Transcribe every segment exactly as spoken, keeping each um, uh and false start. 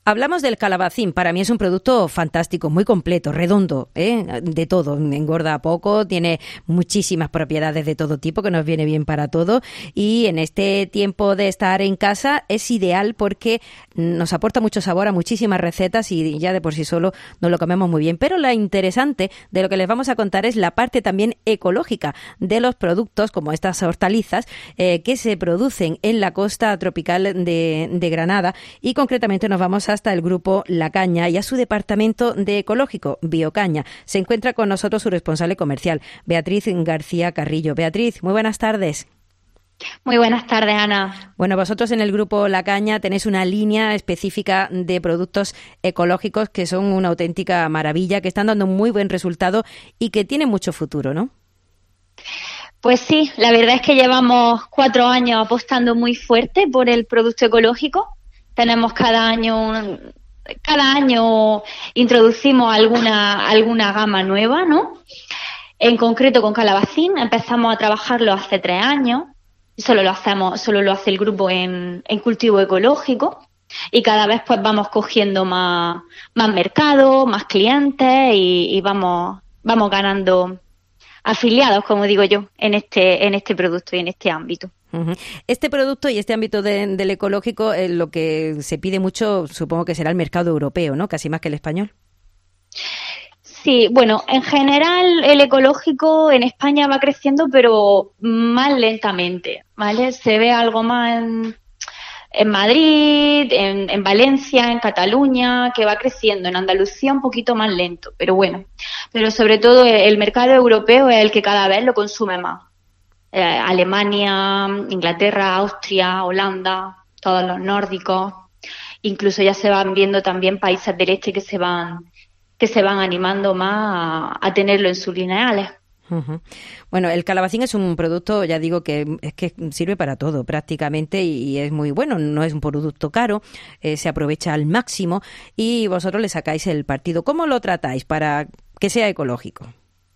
Hablamos del calabacín. Para mí es un producto fantástico, muy completo, redondo, ¿eh? De todo. Engorda poco, tiene muchísimas propiedades de todo tipo que nos viene bien para todo. Y en este tiempo de estar en casa es ideal porque nos aporta mucho sabor a muchísimas recetas y ya de por sí solo nos lo comemos muy bien. Pero lo interesante de lo que les vamos a contar es la parte también ecológica de los productos, como estas hortalizas, eh, que se producen en la costa tropical de, de Granada. Y concretamente nos vamos hasta el grupo La Caña y a su departamento de ecológico, Biocaña. Se encuentra con nosotros su responsable comercial, Beatriz García Carrillo. Beatriz, muy buenas tardes. Muy buenas tardes, Ana. Bueno, vosotros en el grupo La Caña tenéis una línea específica de productos ecológicos que son una auténtica maravilla, que están dando un muy buen resultado y que tienen mucho futuro, ¿no? Pues sí, la verdad es que llevamos cuatro años apostando muy fuerte por el producto ecológico. Tenemos cada año, cada año introducimos alguna, alguna gama nueva, ¿no? En concreto con calabacín empezamos a trabajarlo hace tres años. Solo lo hacemos, solo lo hace el grupo en, en cultivo ecológico y cada vez pues vamos cogiendo más, más mercado, más clientes y, y vamos, vamos ganando afiliados, como digo yo, en este, en este producto y en este ámbito. Uh-huh. Este producto y este ámbito de, del ecológico, eh, lo que se pide mucho, supongo que será el mercado europeo, ¿no? Casi más que el español. Sí, bueno, en general el ecológico en España va creciendo, pero más lentamente, ¿vale? Se ve algo más en, en Madrid, en, en Valencia, en Cataluña, que va creciendo. En Andalucía un poquito más lento, pero bueno. Pero sobre todo el mercado europeo es el que cada vez lo consume más. Eh, Alemania, Inglaterra, Austria, Holanda, todos los nórdicos. Incluso ya se van viendo también países del este que se van que se van animando más a, a tenerlo en sus lineales. Uh-huh. Bueno, el calabacín es un producto, ya digo, que es que sirve para todo prácticamente y, y es muy bueno, no es un producto caro, eh, se aprovecha al máximo y vosotros le sacáis el partido. ¿Cómo lo tratáis para que sea ecológico?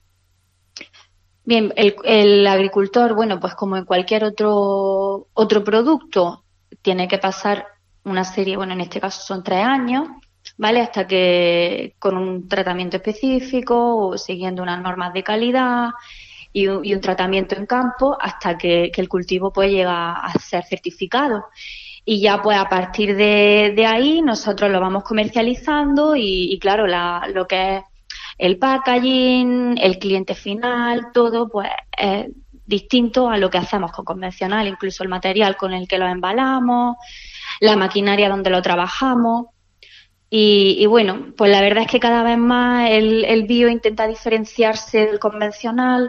Bien, el, el agricultor, bueno, pues como en cualquier otro otro producto, tiene que pasar una serie, bueno, en este caso son tres años, ¿vale? Hasta que con un tratamiento específico o siguiendo unas normas de calidad y un, y un tratamiento en campo hasta que, que el cultivo pues llega a ser certificado. Y ya pues a partir de, de ahí nosotros lo vamos comercializando y, y claro, la, lo que es el packaging, el cliente final, todo pues es distinto a lo que hacemos con convencional, incluso el material con el que lo embalamos, la maquinaria donde lo trabajamos. Y, y bueno, pues la verdad es que cada vez más el, el bio intenta diferenciarse del convencional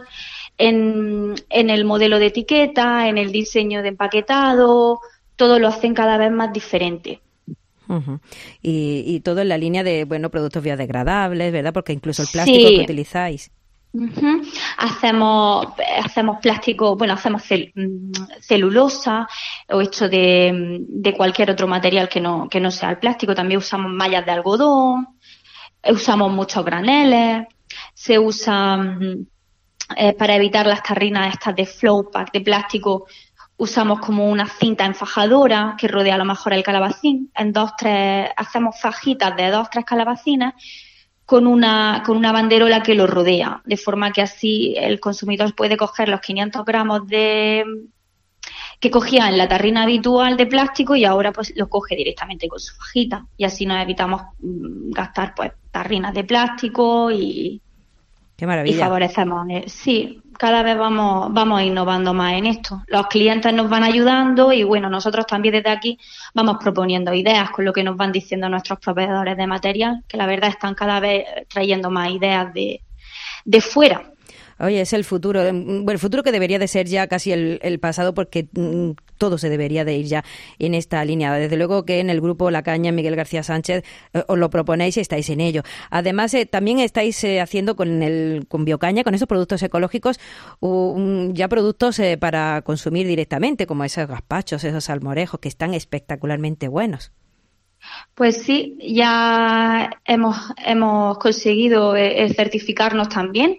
en, en el modelo de etiqueta, en el diseño de empaquetado, todo lo hacen cada vez más diferente. Uh-huh. Y, y todo en la línea de, bueno, productos biodegradables, ¿verdad? Porque incluso el plástico Sí. que utilizáis. Uh-huh. Hacemos hacemos plástico, bueno, hacemos cel, celulosa o hecho de, de cualquier otro material que no que no sea el plástico. También usamos mallas de algodón, usamos muchos graneles, se usa eh, para evitar las tarrinas estas de flow pack de plástico. Usamos como una cinta enfajadora que rodea a lo mejor el calabacín. En dos, tres, hacemos fajitas de dos, tres calabacines con una con una banderola que lo rodea, de forma que así el consumidor puede coger los quinientos gramos de que cogía en la tarrina habitual de plástico y ahora pues lo coge directamente con su fajita y así nos evitamos mmm, gastar pues tarrinas de plástico y, Qué maravilla. y favorecemos. Sí, cada vez vamos vamos innovando más en esto. Los clientes nos van ayudando y bueno, nosotros también desde aquí vamos proponiendo ideas con lo que nos van diciendo nuestros proveedores de material, que la verdad están cada vez trayendo más ideas de, de fuera. Oye, es el futuro, bueno, el futuro que debería de ser ya casi el, el pasado porque mm, todo se debería de ir ya en esta línea. Desde luego que en el grupo La Caña, Miguel García Sánchez, eh, os lo proponéis y estáis en ello. Además, eh, también estáis eh, haciendo con el con Biocaña, con esos productos ecológicos, um, ya productos eh, para consumir directamente, como esos gazpachos, esos salmorejos, que están espectacularmente buenos. Pues sí, ya hemos, hemos conseguido eh, certificarnos también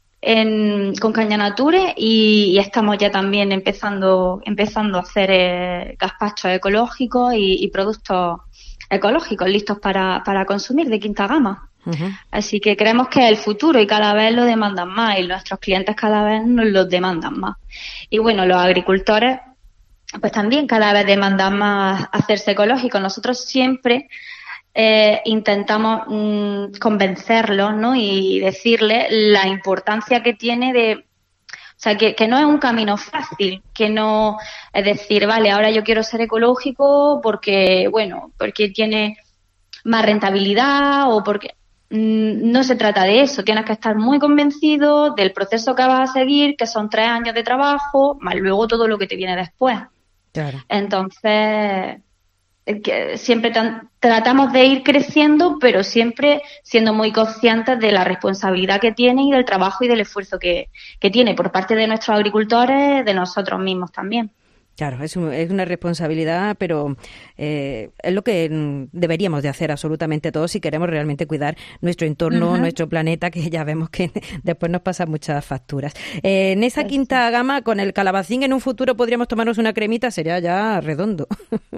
En, con Caña Nature y, y estamos ya también empezando empezando a hacer eh, gazpachos ecológicos y, y productos ecológicos listos para, para consumir de quinta gama. Uh-huh. Así que creemos que es el futuro y cada vez lo demandan más y nuestros clientes cada vez nos lo demandan más. Y bueno, los agricultores pues también cada vez demandan más hacerse ecológicos. Nosotros siempre eh, intentamos mmm, convencerlos, ¿no? Y decirles la importancia que tiene de... O sea, que, que no es un camino fácil, que no es decir, vale, ahora yo quiero ser ecológico porque, bueno, porque tiene más rentabilidad o porque... No se trata de eso, tienes que estar muy convencido del proceso que vas a seguir, que son tres años de trabajo, más luego todo lo que te viene después. Claro. Entonces, que siempre tan, tratamos de ir creciendo, pero siempre siendo muy conscientes de la responsabilidad que tiene y del trabajo y del esfuerzo que, que tiene por parte de nuestros agricultores, de nosotros mismos también. Claro, es, un, es una responsabilidad, pero eh, es lo que deberíamos de hacer absolutamente todos si queremos realmente cuidar nuestro entorno, uh-huh. nuestro planeta, que ya vemos que después nos pasan muchas facturas. Eh, en esa quinta gama, con el calabacín, en un futuro podríamos tomarnos una cremita, sería ya redondo.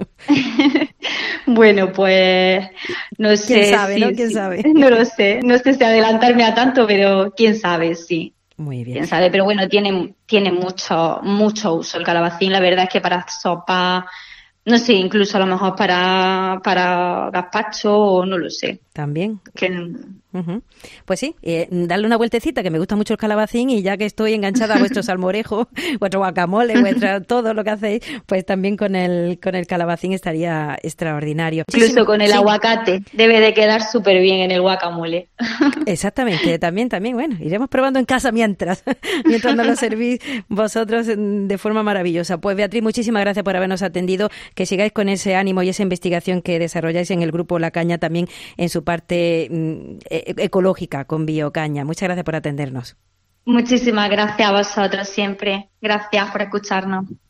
Bueno, pues no sé. ¿Quién sabe, si, no? ¿Quién si, sabe? No lo sé, no sé si adelantarme a tanto, pero quién sabe, sí. Muy bien. Quién sabe, pero bueno, tiene, tiene mucho, mucho uso el calabacín. La verdad es que para sopa, no sé, incluso a lo mejor para, para gazpacho o no lo sé. También. Que... Uh-huh. Pues sí, eh, darle una vueltecita, que me gusta mucho el calabacín, y ya que estoy enganchada a vuestro salmorejo, vuestro guacamole, vuestra, todo lo que hacéis, pues también con el con el calabacín estaría extraordinario. Incluso Muchísimo, con el sí. aguacate, debe de quedar súper bien en el guacamole. Exactamente, también, también, bueno, iremos probando en casa mientras, mientras nos lo servís vosotros de forma maravillosa. Pues Beatriz, muchísimas gracias por habernos atendido, que sigáis con ese ánimo y esa investigación que desarrolláis en el Grupo La Caña, también en su parte eh, ecológica con Biocaña. Muchas gracias por atendernos. Muchísimas gracias a vosotros siempre. Gracias por escucharnos.